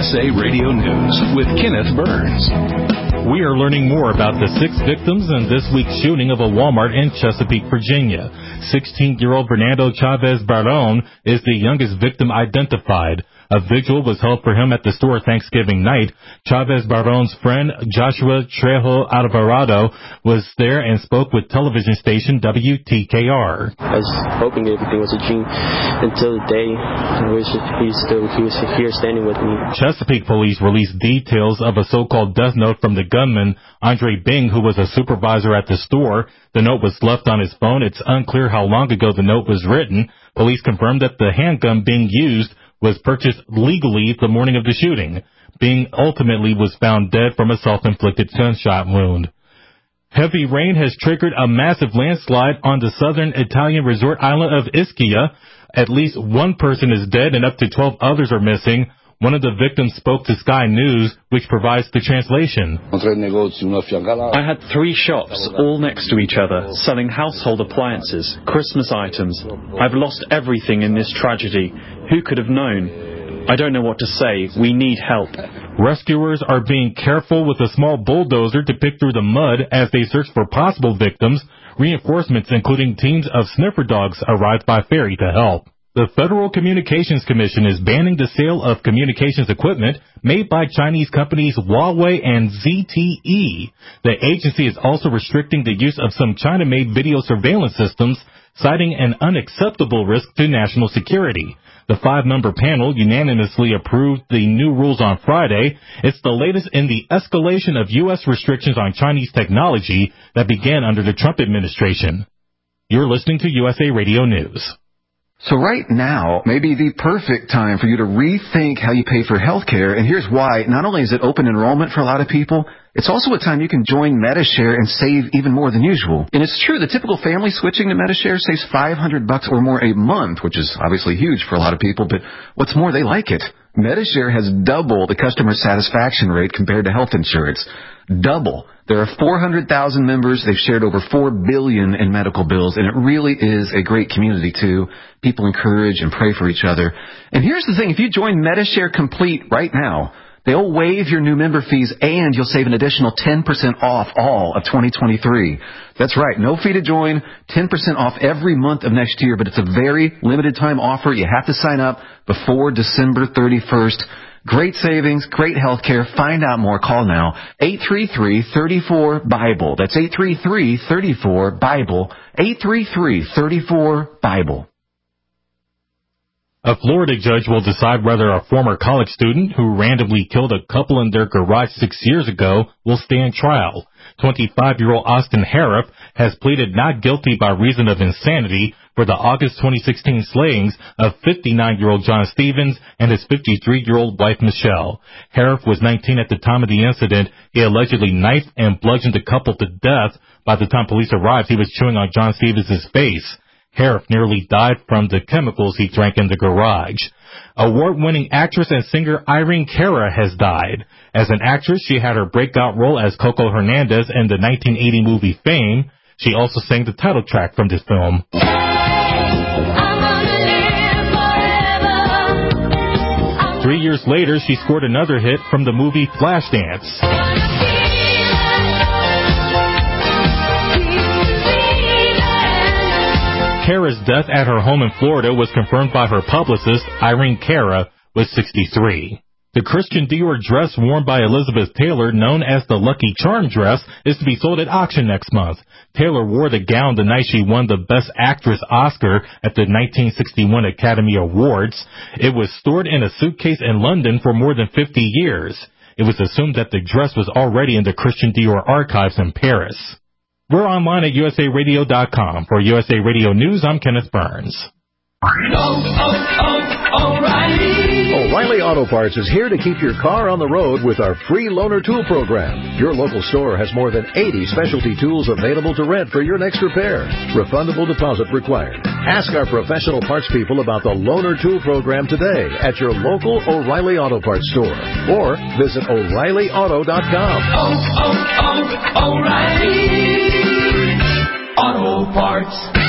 USA Radio News with Kenneth Burns. We are learning more about the 6 victims in this week's shooting of a Walmart in Chesapeake, Virginia. 16-year-old Fernando Chavez Baron is the youngest victim identified. A vigil was held for him at the store Thanksgiving night. Chavez Baron's friend Joshua Trejo Alvarado was there and spoke with television station WTKR. I was hoping everything was a dream until the day in which he was here standing with me. Chesapeake police released details of a so-called death note from the gunman, Andre Bing, who was a supervisor at the store. The note was left on his phone. It's unclear how long ago the note was written. Police confirmed that the handgun being used was purchased legally the morning of the shooting. Bing ultimately was found dead from a self-inflicted gunshot wound. Heavy rain has triggered a massive landslide on the southern Italian resort island of Ischia. At least one person is dead and up to 12 others are missing. One of the victims spoke to Sky News, which provides the translation. I had 3 shops, all next to each other, selling household appliances, Christmas items. I've lost everything in this tragedy. Who could have known? I don't know what to say. We need help. Rescuers are being careful with a small bulldozer to pick through the mud as they search for possible victims. Reinforcements, including teams of sniffer dogs, arrived by ferry to help. The Federal Communications Commission is banning the sale of communications equipment made by Chinese companies Huawei and ZTE. The agency is also restricting the use of some China-made video surveillance systems, citing an unacceptable risk to national security. The 5-member panel unanimously approved the new rules on Friday. It's the latest in the escalation of U.S. restrictions on Chinese technology that began under the Trump administration. You're listening to USA Radio News. So right now may be the perfect time for you to rethink how you pay for health care, and here's why. Not only is it open enrollment for a lot of people, it's also a time you can join Medi-Share and save even more than usual. And it's true, the typical family switching to Medi-Share saves $500 or more a month, which is obviously huge for a lot of people, but what's more, they like it. Medi-Share has double the customer satisfaction rate compared to health insurance. Double. There are 400,000 members. They've shared over $4 billion in medical bills, and it really is a great community, too. People encourage and pray for each other. And here's the thing. If you join Medi-Share Complete right now, they'll waive your new member fees, and you'll save an additional 10% off all of 2023. That's right. No fee to join, 10% off every month of next year, but it's a very limited time offer. You have to sign up before December 31st. Great savings, great health care. Find out more. Call now. 833-34-BIBLE. That's 833-34-BIBLE. 833-34-BIBLE. A Florida judge will decide whether a former college student who randomly killed a couple in their garage 6 years ago will stand trial. 25-year-old Austin Harrop has pleaded not guilty by reason of insanity for the August 2016 slayings of 59-year-old John Stevens and his 53-year-old wife Michelle. Harrop was 19 at the time of the incident. He allegedly knifed and bludgeoned the couple to death. By the time police arrived, he was chewing on John Stevens' face. Harrop nearly died from the chemicals he drank in the garage. Award-winning actress and singer Irene Cara has died. As an actress, she had her breakout role as Coco Hernandez in the 1980 movie Fame. She also sang the title track from this film. 3 years later, she scored another hit from the movie Flashdance. Cara's death at her home in Florida was confirmed by her publicist. Irene Cara was 63. The Christian Dior dress worn by Elizabeth Taylor, known as the Lucky Charm dress, is to be sold at auction next month. Taylor wore the gown the night she won the Best Actress Oscar at the 1961 Academy Awards. It was stored in a suitcase in London for more than 50 years. It was assumed that the dress was already in the Christian Dior archives in Paris. We're online at usaradio.com. For USA Radio News, I'm Kenneth Burns. O'Reilly Auto Parts is here to keep your car on the road with our free loaner tool program. Your local store has more than 80 specialty tools available to rent for your next repair. Refundable deposit required. Ask our professional parts people about the loaner tool program today at your local O'Reilly Auto Parts store or visit O'ReillyAuto.com. O'Reilly Auto Parts.